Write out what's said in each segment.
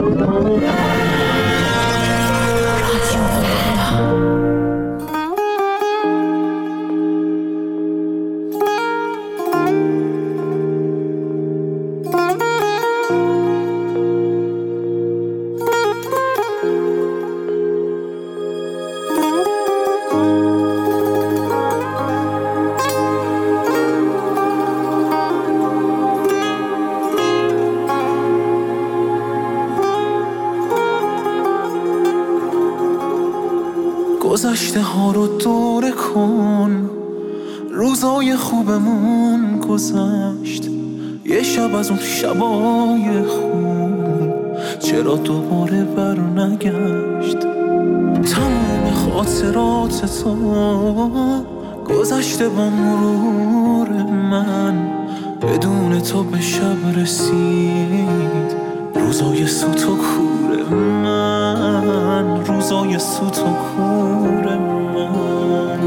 گذشته ها رو دوره کن، روزای خوبمون گذشت، یه شب از اون شبای خوب چرا دوباره بر نگشت. تمام خاطرات تو گذشته با مرور من، بدون تو به شب رسید روزای سوت و کور من، روزای سوت و کور من.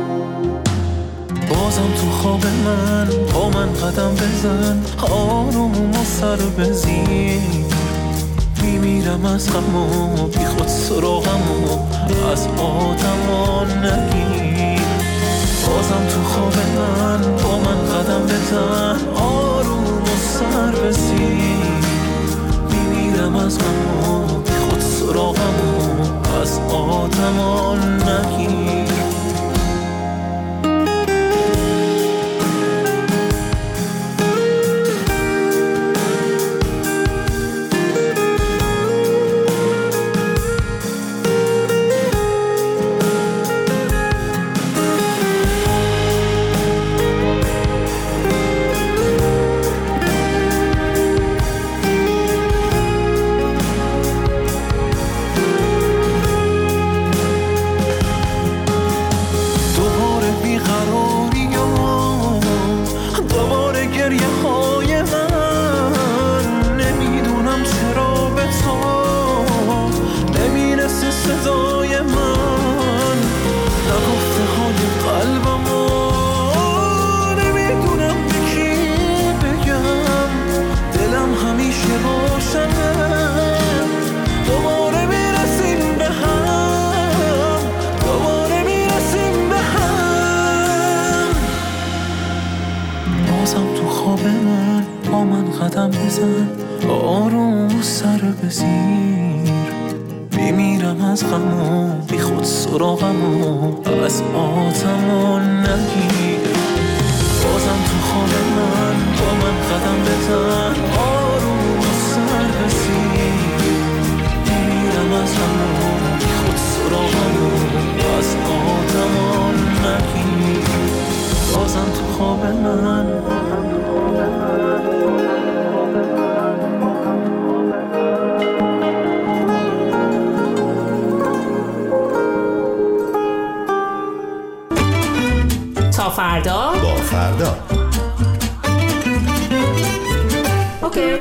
بازم تو خواب من با من قدم بزن، آروم و سر بزیر، میمیرم از غم و بی خود سراغم و از آدم نگیر. بازم تو خواب من با من قدم بزن، آروم و سر بزیر، میمیرم از غم و بی خود سراغم و از آدم نگیر. آروم سر بزیر، میمیرم از غم و بی خود سراغم و از آدم نگیر. بازم تو خواب من با من قدم بزن، آروم سر بزیر، میمیرم از غم و بی خود سراغم و از آدم نگیر. بازم تو خواب من تا فردا با فردا. اوکی.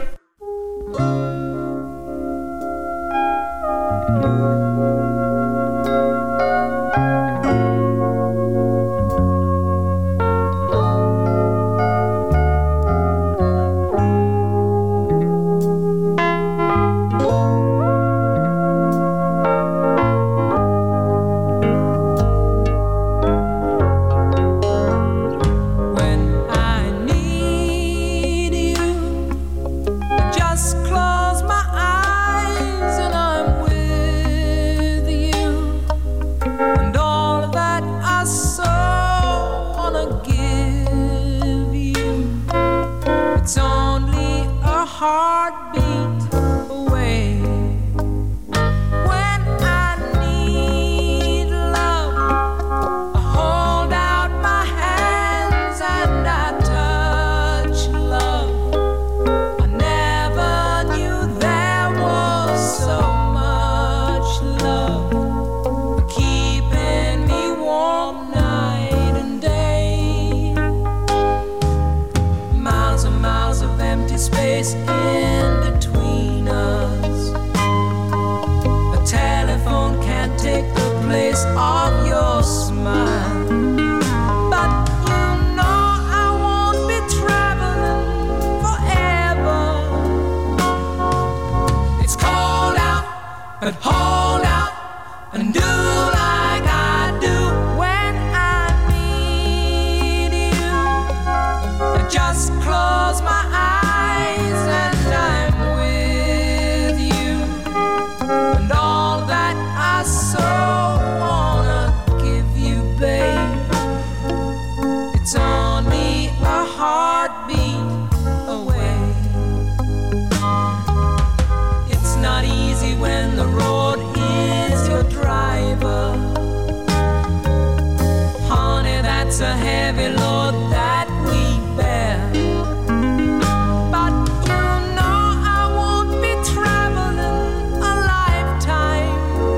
Space in between. and hold out and do like I do when I need you. I just close my eyes and I'm with you, and all that I so wanna give you, babe, it's only a heartbeat away. It's not easy when the road is your driver. Honey, that's a heavy load that we bear. But you know I won't be traveling a lifetime.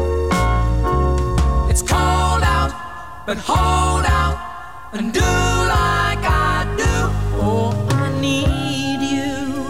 It's cold out, but hold out and do like I do. Oh, I need you.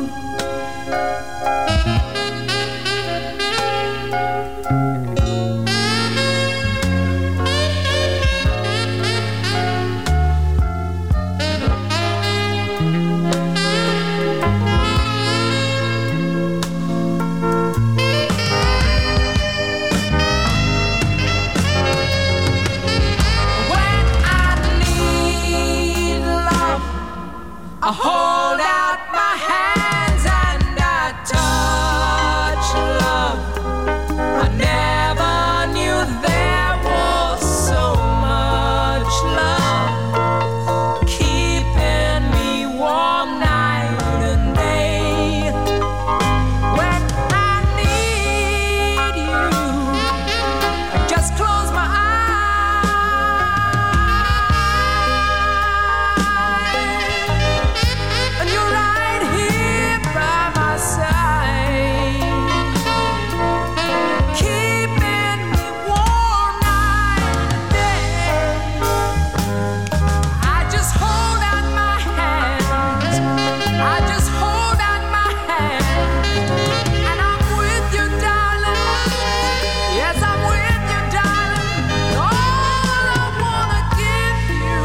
When I need love, I hold out my hands and I touch love. I never knew there was so much love, keeping me warm night and day. When I need you, I just close my eyes, and you're right here by my side, keeping me warm night and day. I just hold out my hands, I just hold out my hands, and I'm with you, darling. Yes, I'm with you, darling. All I wanna give you,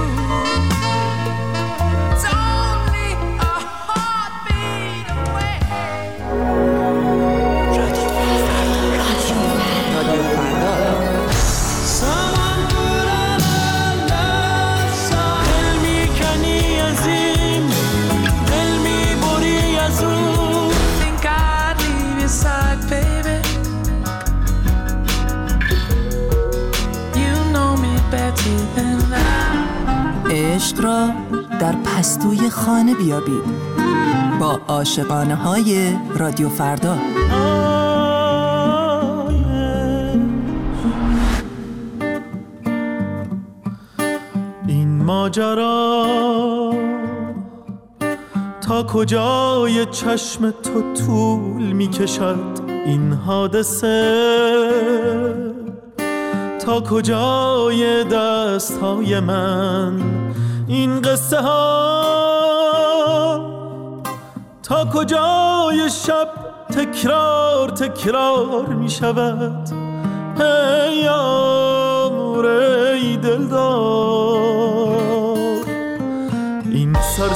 it's only a heartbeat away. دل میکنی از این، دل میبری از اون. Think I'd leave your side, baby. You know me better than that. عشق را در پستوی خانه بیابید با عاشقانه های رادیو فردا. این ماجرا تا کجای چشم تو طول میکشد، این حادثه تا کجای دستهای من، این قصه ها تا کجای شب تکرار تکرار میشود. ای یار ای دلدار، این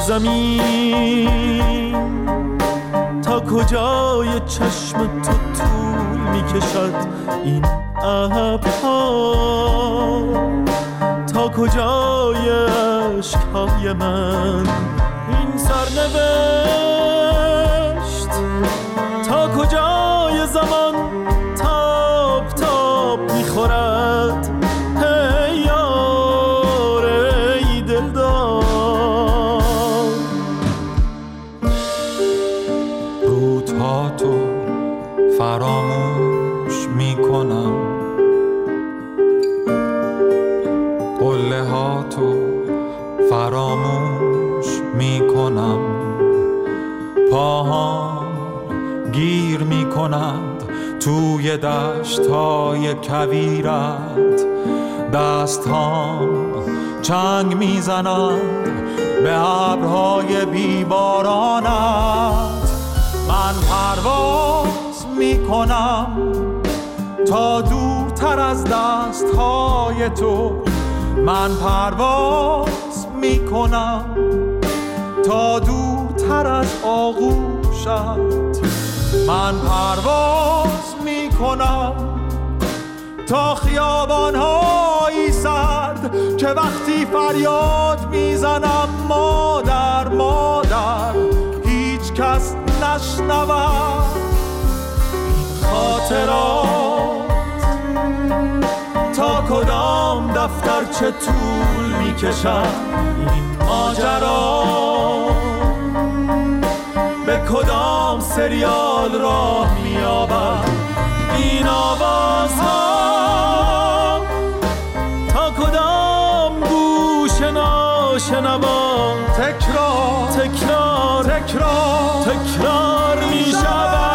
سرزمین تا کجای چشم تو طول میکشد، این ابرها تا کجای اشکهای من، این سرنوشت تا کجای زمان تاب تاب میخورد. ای یار ای دلدار، روزها تو فراموش میکنم، قله ها تو فراموش میکنم، پاهام گیر میکنند توی دشت‌های کویرت، دست‌هام چنگ میزنند به ابرهای بیبارانت. من پرواز میکنم تا دورتر از دست‌های تو، من پرواز میکنم تا دورتر از آغوشت، من پرواز میکنم کنم تا خیابان‌های سرد که وقتی فریاد میزنم مادر مادر هیچ کس نشنود. این خاطرات تا کدام دفتر چه طول میکشد، این ماجرا به کدام سریال راه مییابد، این آوازها تا کدام گوش ناشنوا تکرار تکرار تکرار تکرار میشود.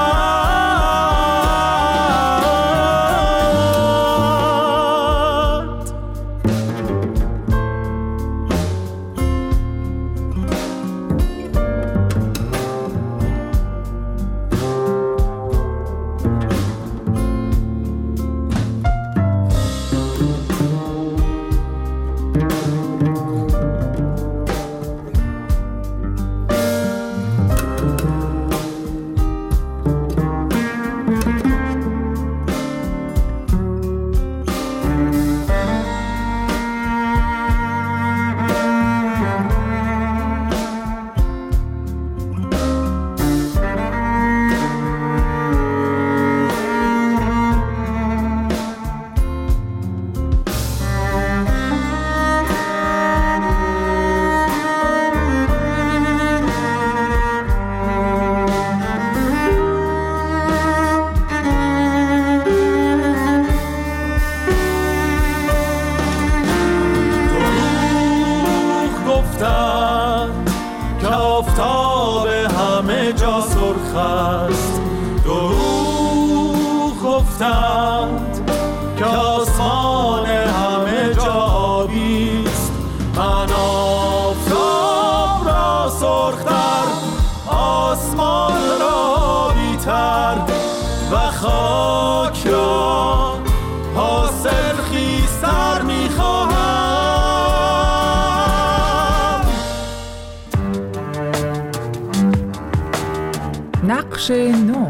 نقش نو.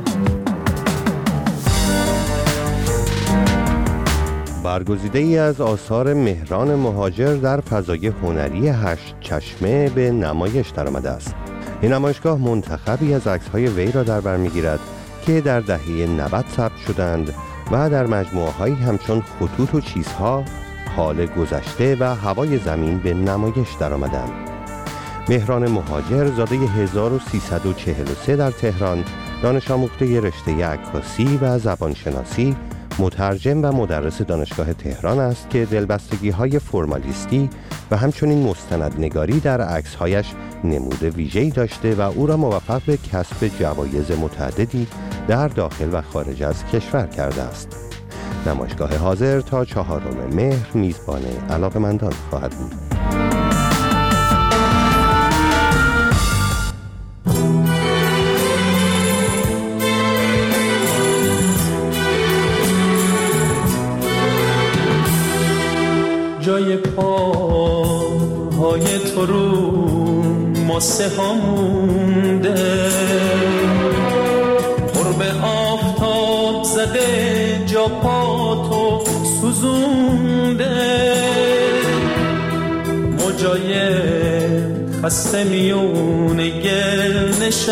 برگزیده ای از آثار مهران مهاجر در فضای هنری هشت چشمه به نمایش درآمده است. این نمایشگاه منتخبی از عکس‌های وی را در بر می‌گیرد که در دهه 90 ثبت شدند و در مجموعه‌هایی همچون خطوط و چیزها، حال گذشته و هوای زمین به نمایش درآمدند. مهران مهاجر زاده 1343 در تهران، دانش آموخته رشته عکاسی و زبانشناسی، مترجم و مدرس دانشگاه تهران است که دلبستگی‌های فرمالیستی و همچنین مستندنگاری در عکس‌هایش نمود ویژه‌ای داشته و او را موفق به کسب جوایز متعددی در داخل و خارج از کشور کرده است. نمایشگاه حاضر تا 4 مهر میزبان علاقه‌مندان خواهد بود. جای پاهای تو رو ماسه ها مونده، قرب آفتاب زده جا پا تو سوزونده، موجای خسته میون گل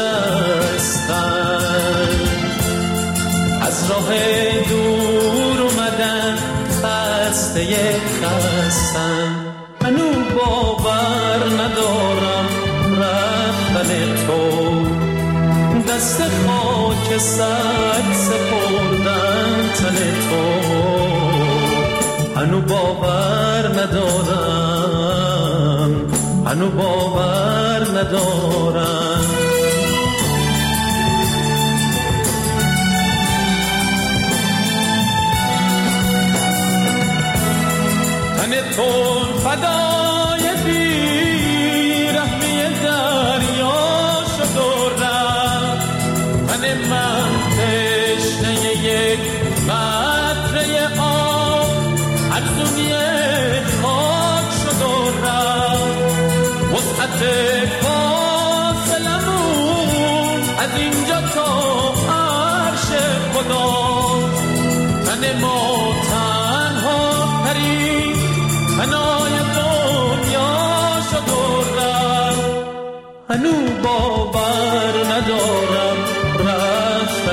نشستن، از راه دور اومدن خسته خستن. منو باور ندارم رفتن تو، دست خاک سد سپردن تن تو. منو باور ندارم، منو باور ندارم. تو فدای بیرحمی دریا شد و رفت، من تشنه یک قطره آب از دنیا خاک شد و رفت. وسعت فاصلمون از اینجا تا عرش خدا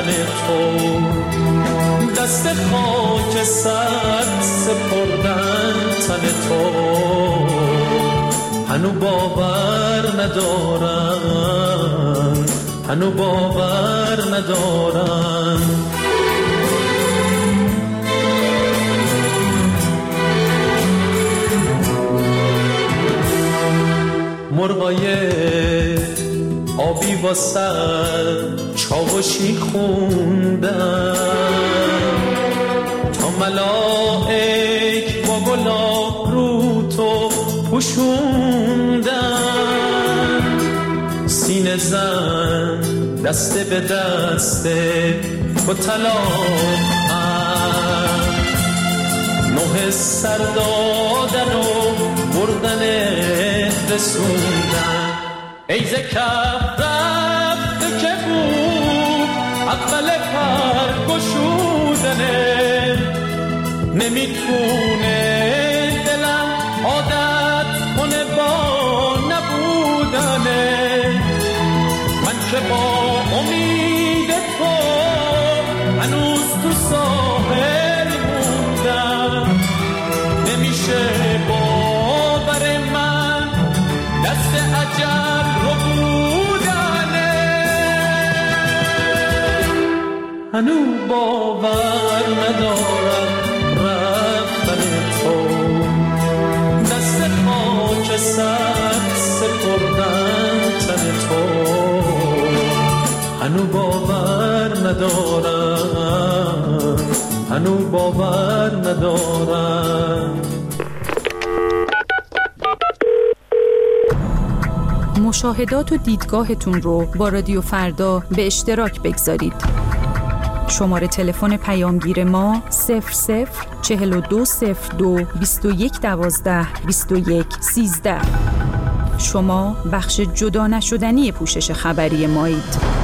تو، دست خاک سر سپردن تن تو. هنو باور ندارم، هنو باور ندارم. مرغای آبی واسه چاوشی خوندن، تا ملائک با گلاب رو تو پوشوندن. سینه زن دسته به دسته با طلاق نوح سر دادن و بردن رسوندن. ای ز کف رفته که بود اول پر گشودنه، نمیتونه دلم عادت کنه با نبودنه. من که با امید تو هنوز تو ساحل موندم، نمیشه باور من دست اجل رو بودنه. هنو باور ندارم رفتن تو، دست خاک سر سپردن تن تو. هنو باور ندارم، هنو باور ندارم. مشاهدات و دیدگاهتون رو با رادیو فردا به اشتراک بگذارید. شماره تلفن پیامگیر ما 004202 2112 2113. شما بخش جدا نشدنی پوشش خبری مایید.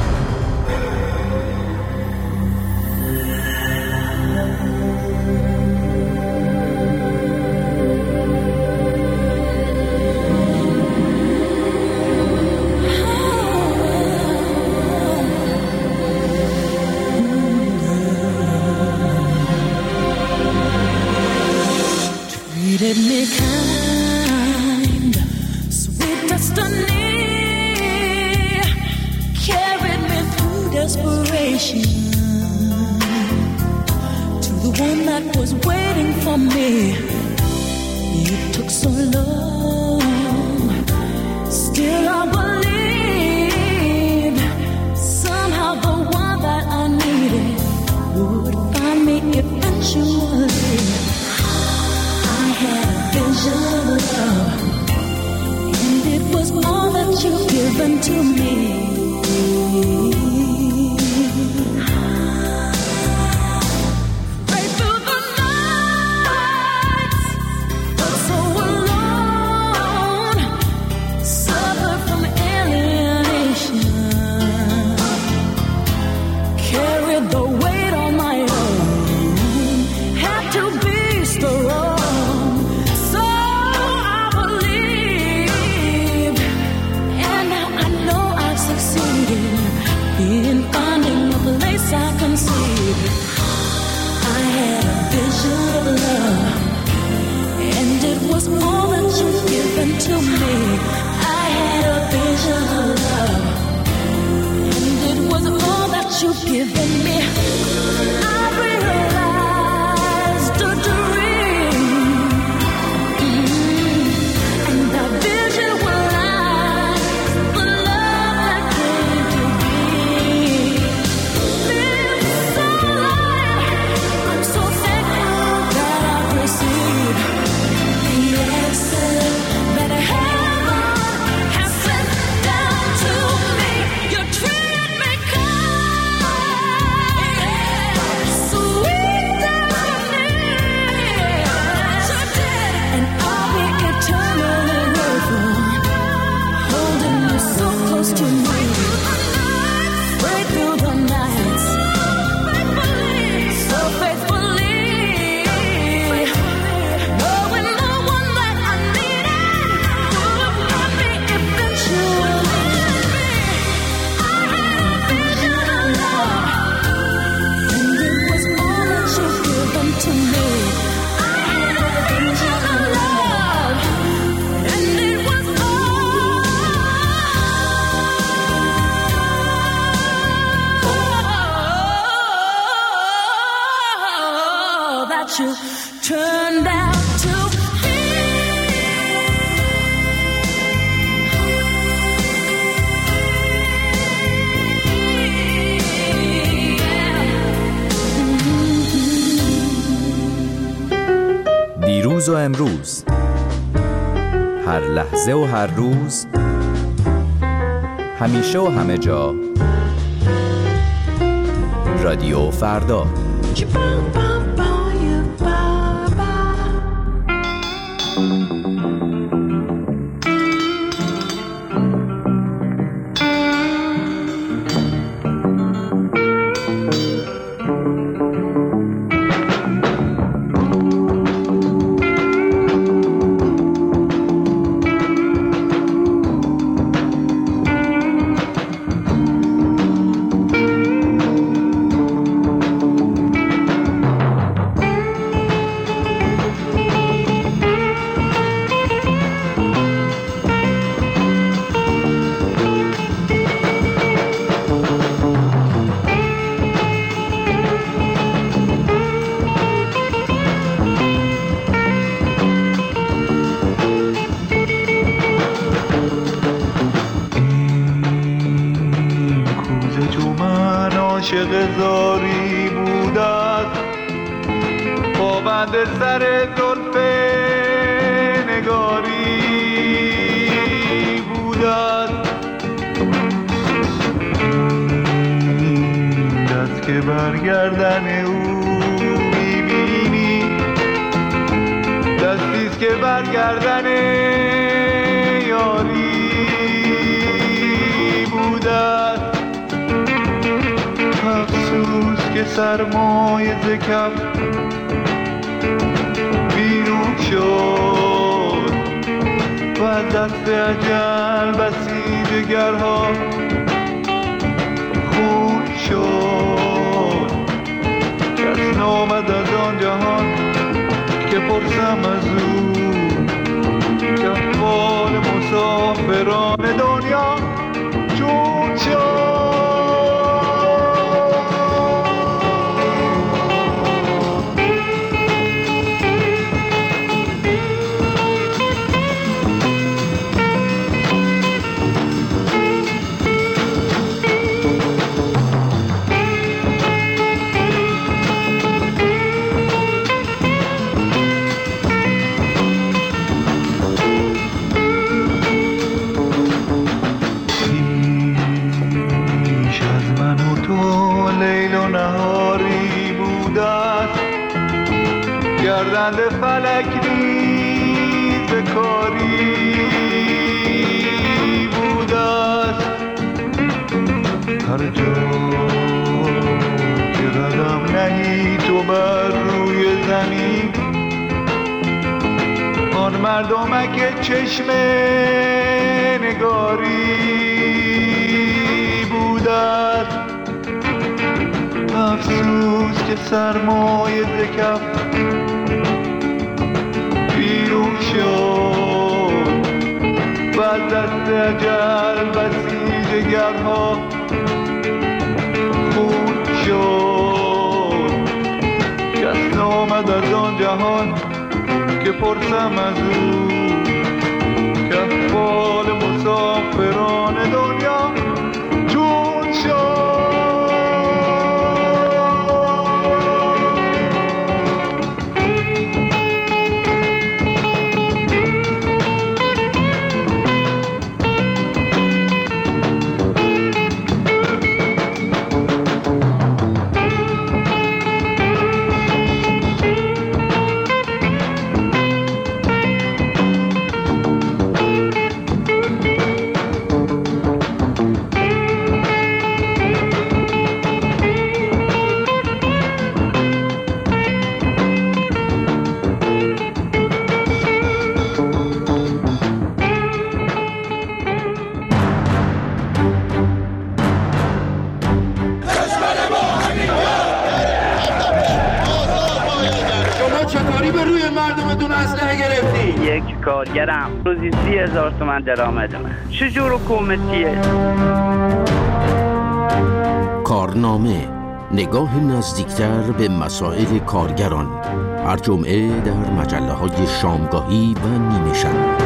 you turned out to be. دیروز و امروز، هر لحظه و هر روز، همیشه و همه جا، رادیو فردا. عاشق زاری بودت، پابند سر زلف نگاری بودت، دست که برگردن او میبینی، دستیست که برگردن یاری بودت. افسوس که سرمایه ز کف بیرون شد و از دست اجل بسی جگرها خون شد. کس نامد از آن جهان که پرسم از او که احوال مسافران دنیا چون شد. گردند فلک نیز به کاری بودست. هر جا که قدم نهی تو بر روی زمین، آن مردمک چشم نگاری بودست. افسوس که سرمایه ز کف بیرون شد و از دست اجل بسی جگرها خون شد. کس نامد از آن جهان که پرسم از او که احوال مسافران دنیا چون شد. یک کارگرم، روزی 30,000 تومان درآمدمه. چجور حکومتیه؟ کارنامه نگاه نزدیکتر به مسائل کارگران، هر جمعه در مجله‌های شامگاهی و نیمه شب.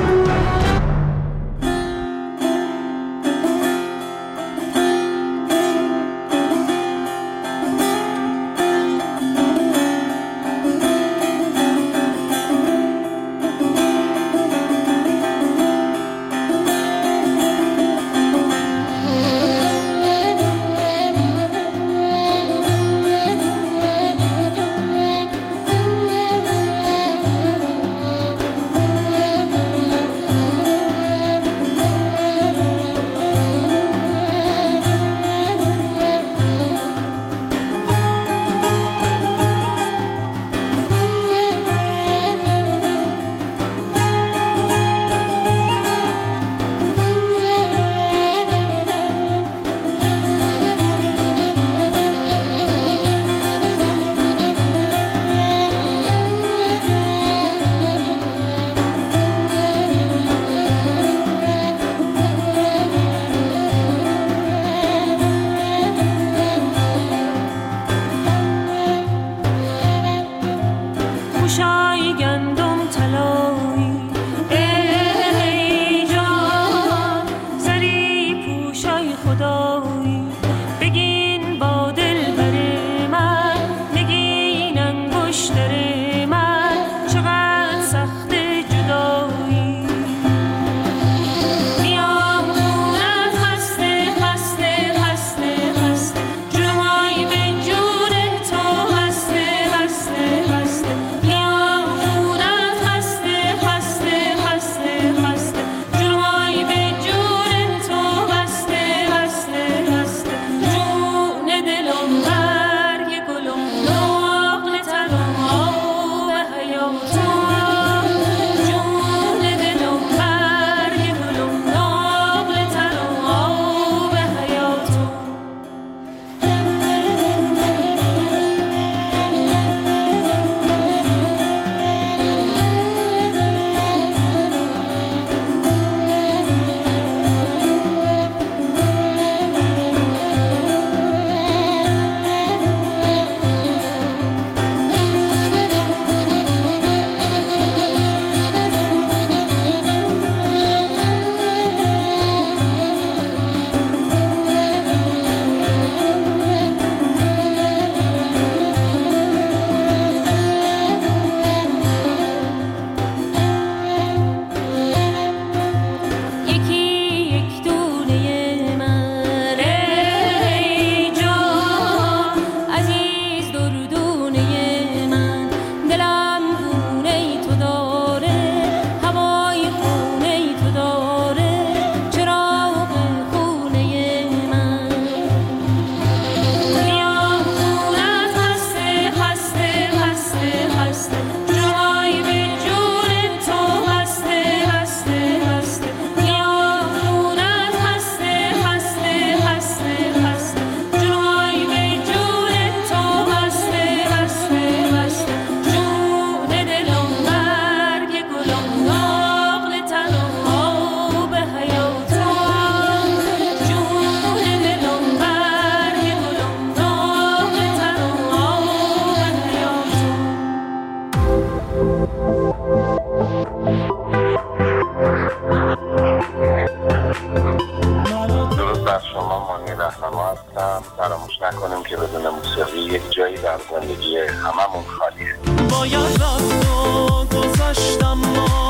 فراموش نکنیم که بدون موسیقی یک جایی در زندگی هممون خالیه. باید رفت و گذشتم ما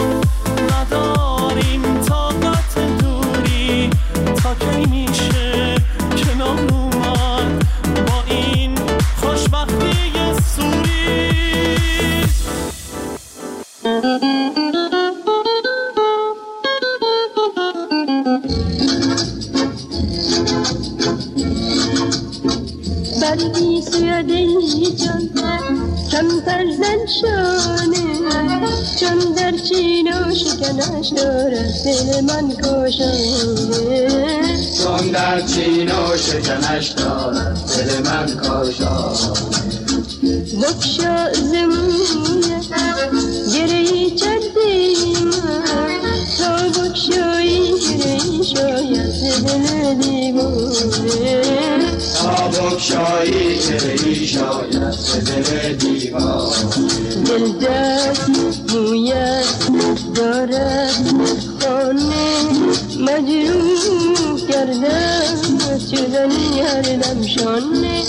نداریم طاقت دوری تا کی میشه کنار اومد با این خوشبختی سوری. بردی سویده جان کمتر زن شانه چون در چین و شکنش دارد دل من کاشانه چون در چین و شکنش دارد دل من کاشانه بکشا زمونه گرهی چردی من تا بکشایی گرهی شاید دل دیوانه تا بگشایی که ای شاید به دل دیوار دل دست مویت دارد خانه مجروح کردم شدنی هر دم شانه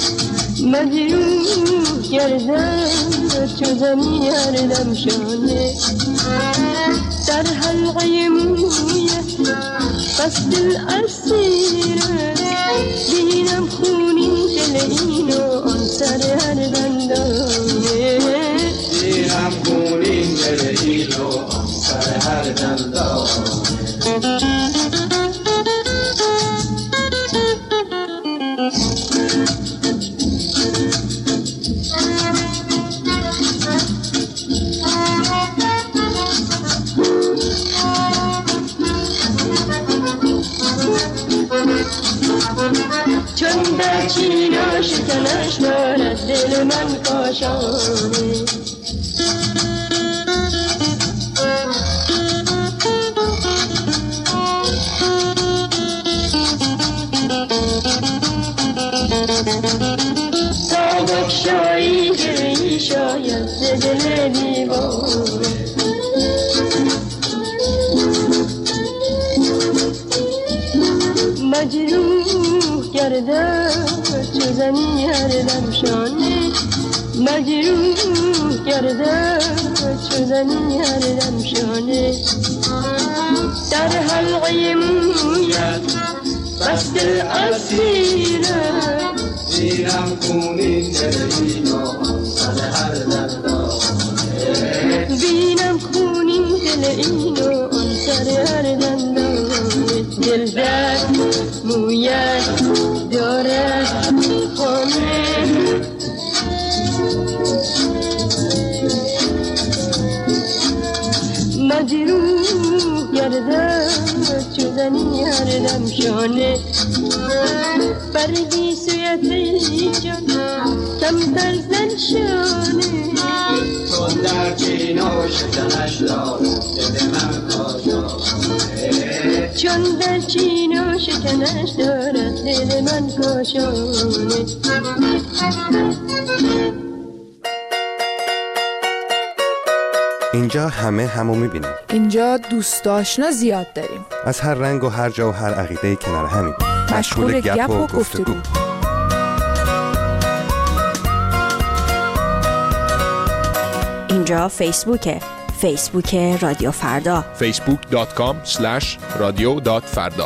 مجروح کردم شدنی هر دم شانه در حلقه مویت بس دل اسیره بینم خونین دل اینو آن سر هر دندانه بینم خونین دل اینو آن سر هر دندانه چون در چینا شکنش دارد دل من کاشانه تا بگشایی گری شاید دل دیوانه مجروح کردم چو زنی هر دم شانه مجروح کردم چو زنی هر دم شانه در حلقه مویت بس دل اسیره بینم خونین دل اینو آن سر هر دندانه بینم خونین دل اینو آن سر هر دندانه دل درد مویت دارد خانه مجروح گردم چو زنی هر دم شانه بردی سویت ای جان کمتر زن شانه چون در چینا شکنش دارد دل من کاشانه چون در چینا شکنش دارد دل من کاشانه اینجا همه همو میبینیم. اینجا دوست آشنا زیاد داریم. از هر رنگ و هر جا و هر عقیده کنار همین. مشغول گپ و گفتگو. اینجا فیسبوکه. فیسبوک رادیو فردا. facebook.com/radio.farda.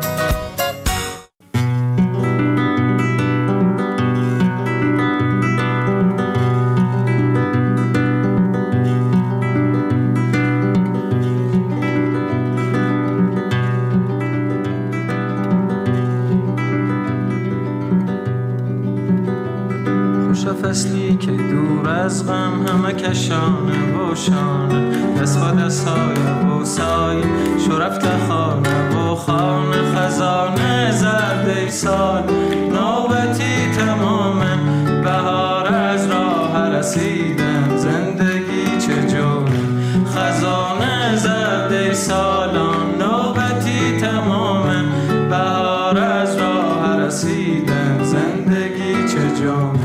فصلی که دور از غم همه کشانه و شانه دست با دست های بوسای شرفت خانه و خانه خزانه زرده سال نوبتی تمامه بهار از راه رسیدن زندگی چجوره خزانه زرده سالان نوبتی تمامه بهار از راه رسیدن زندگی چجوره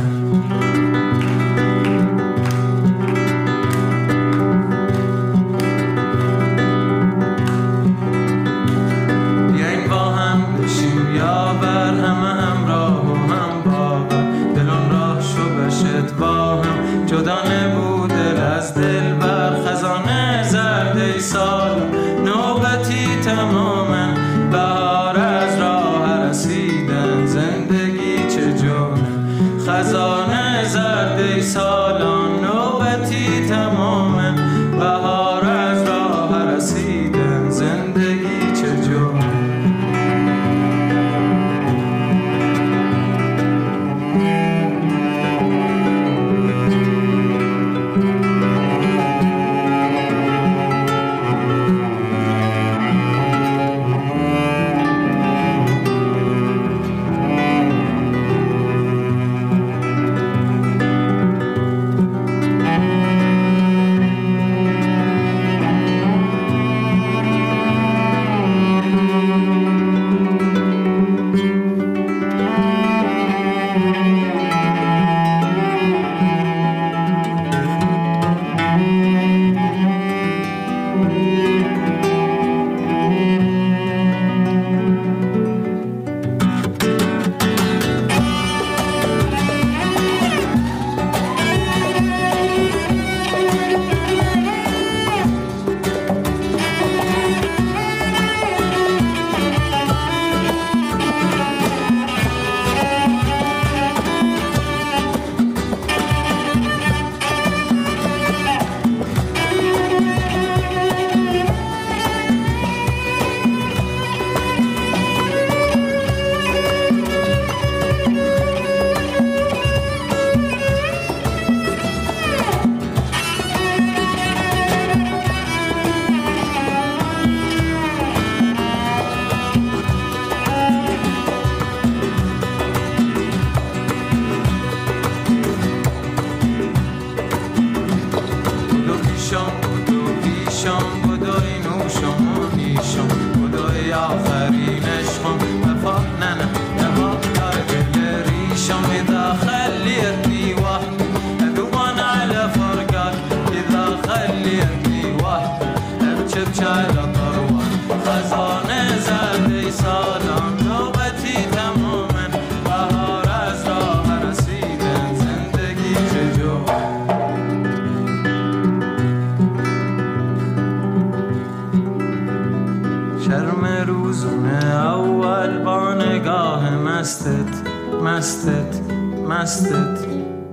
مستت.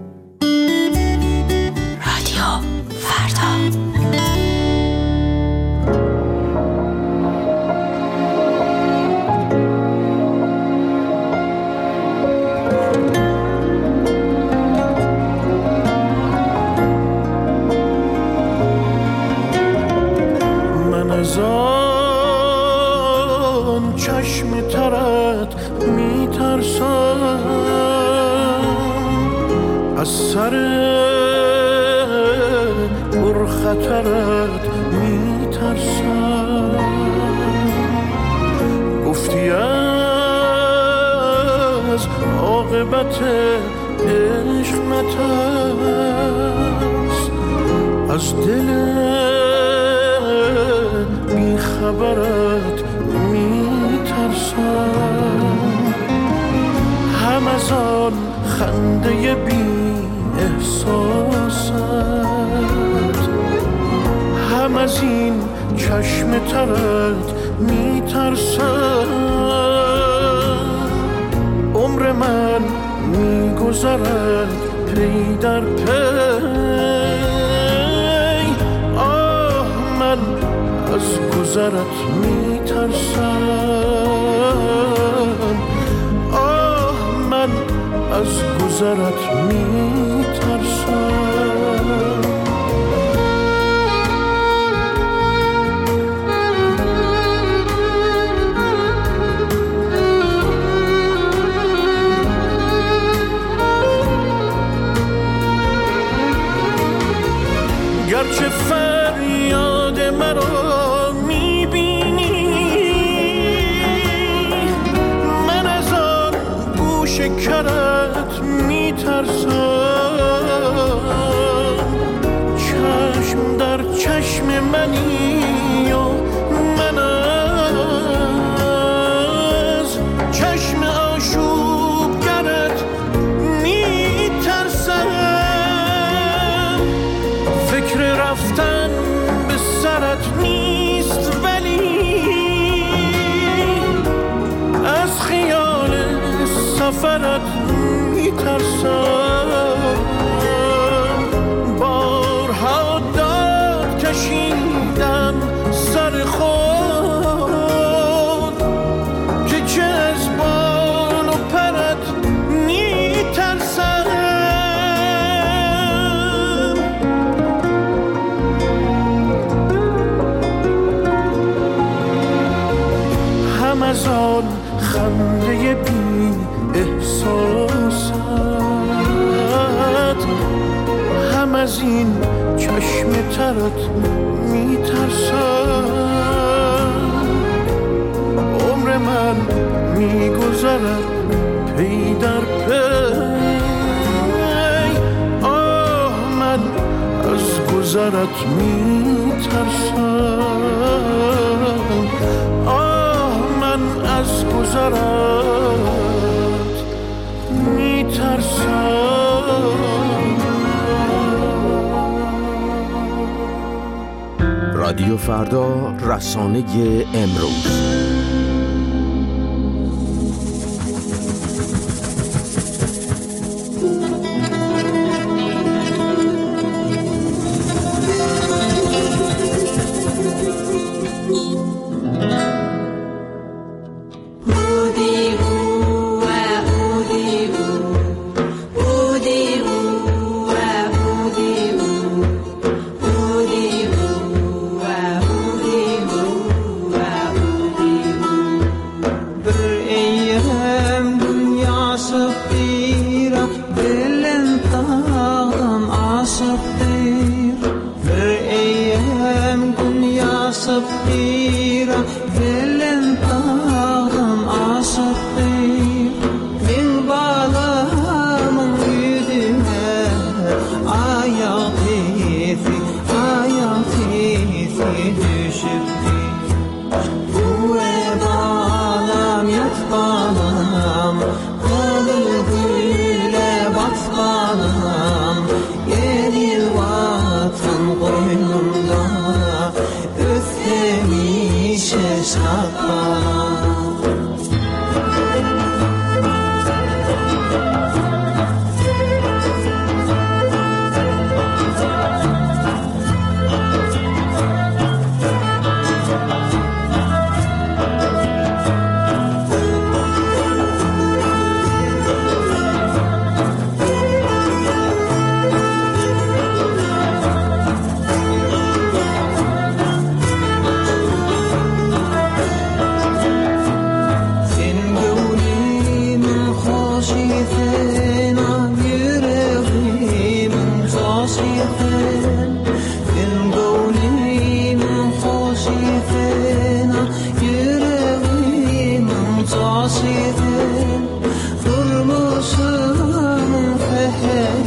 رادیو فردا. من از آن چشم ترت میترسم، از سر پرخطرت میترسم. گفتی از عاقبت عشق نترس، از دل بیخبرت میترسم. هم از آن خنده بی احساست، هم از این چشم ترت میترسم. عمر من میگذرد پی در پی، آه من از گذرت میترسم، آه من از گذرت میترسم. گرچه فریاد مرا میبینی، من از آن گوش کرت میترسم. چشم در چشم منی و من از چشم آشوبگرت میترسم. فکر رفتن به سرت نیست، ولی از خیال سفرت میترسم. بارها داد کشیدم سر خود، که چه از بال و پرت میترسم. هم از آن خنده بی احساست، هم از این چشم ترت میترسم. عمر من میگذرد پی در پی، آه من از گذرت میترسم، آه من از گذرت میترسم. رادیو فردا، رسانه امروز.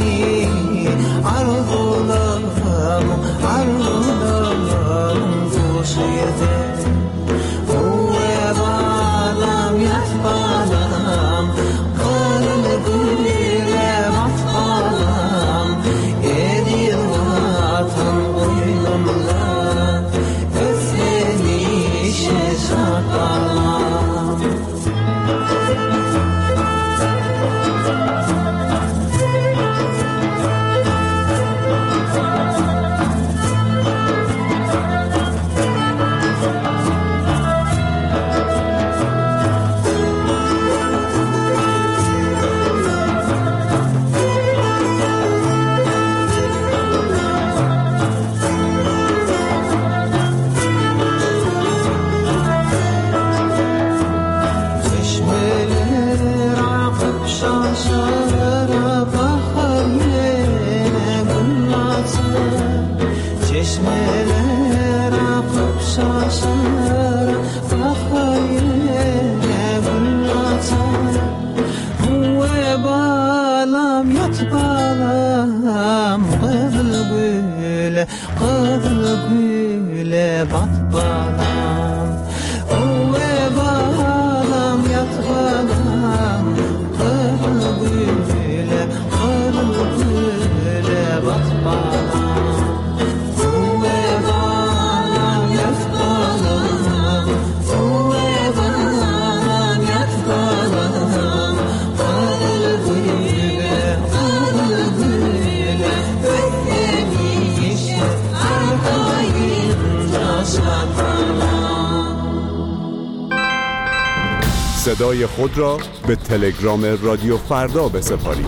صدای خود را به تلگرام رادیو فردا بسپارید.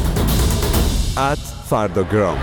@فرداگرام.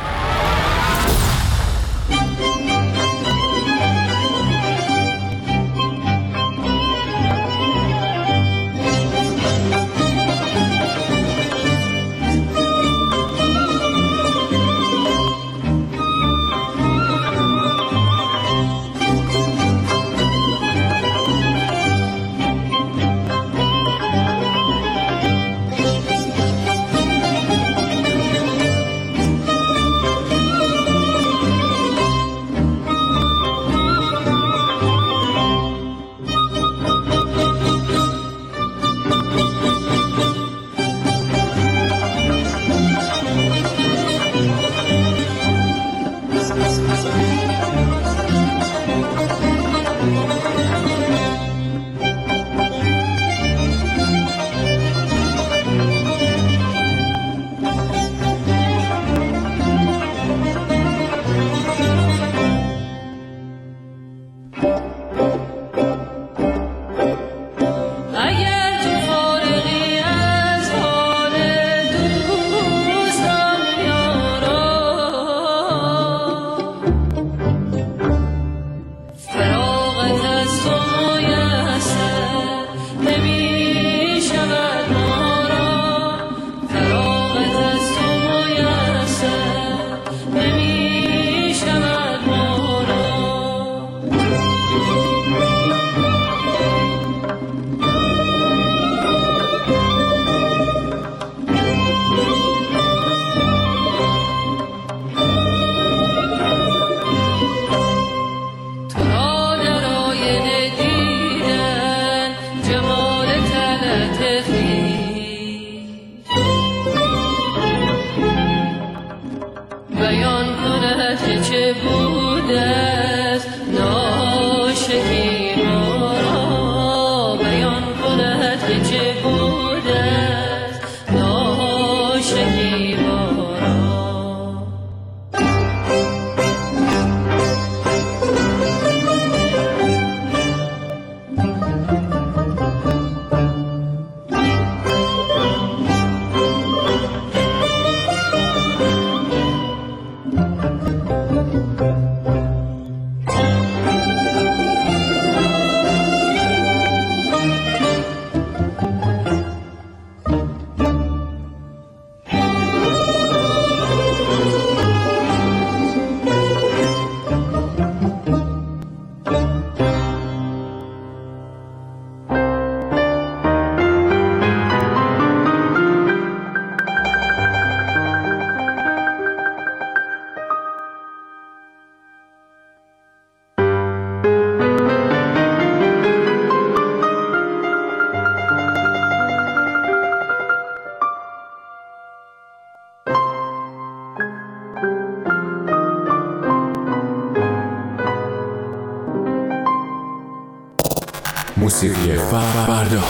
موسیقی فردا.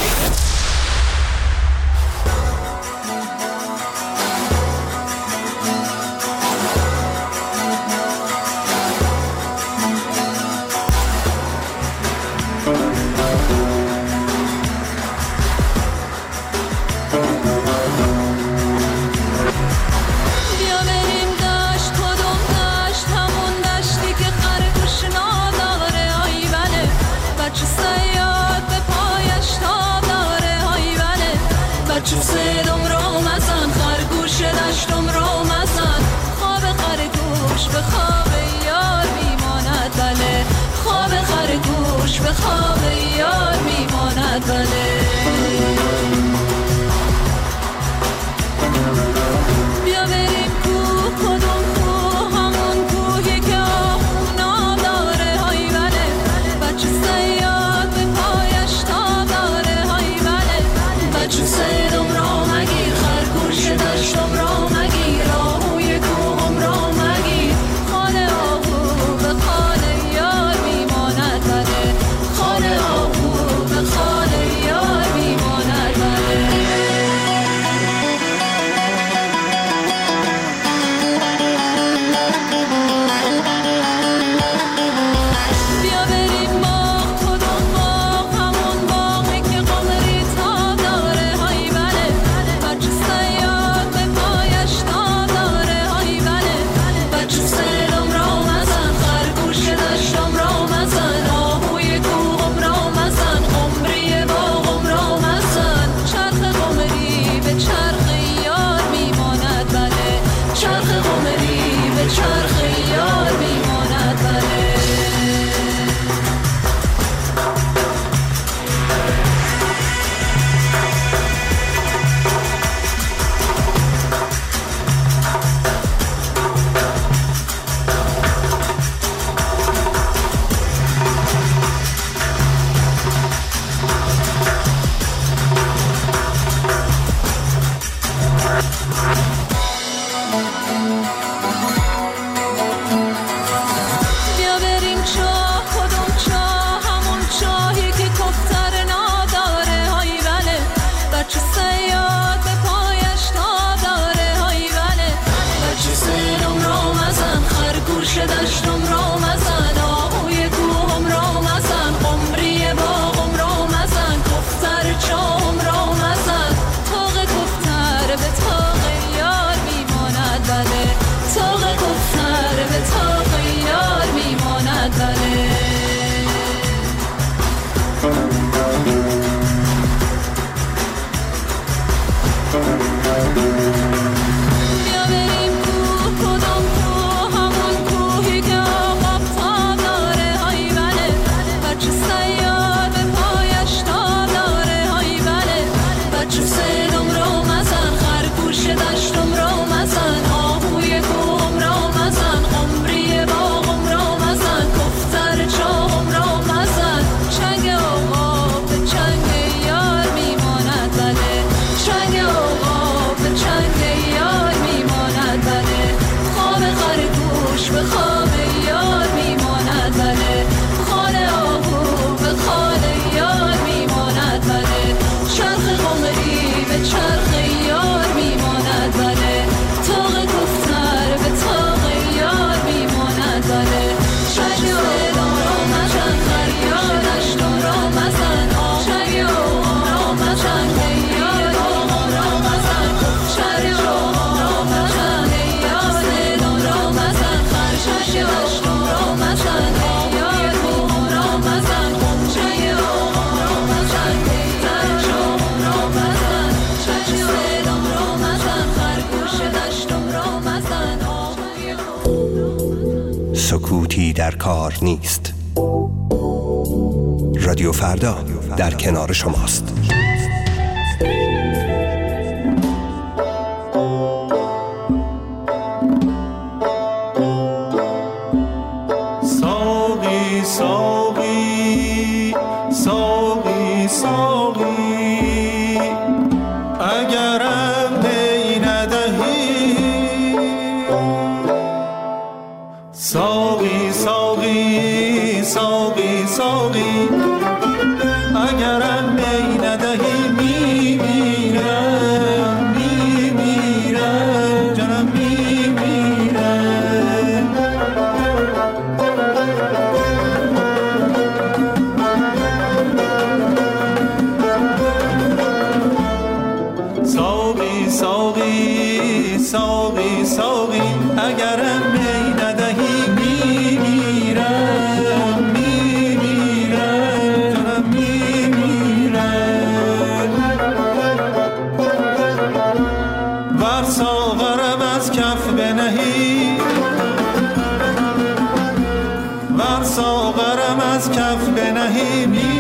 سکوتی در کار نیست. رادیو فردا در کنار شماست. ساقی ساقی ساقی ساقی اگرم می ندهی، ساقی ساقی ساقی ساقی ساقی اگرم می ندهی میمیرم میمیرم میمیرم ور ساغرم از کف بنهی ور ساغرم از کف بنهی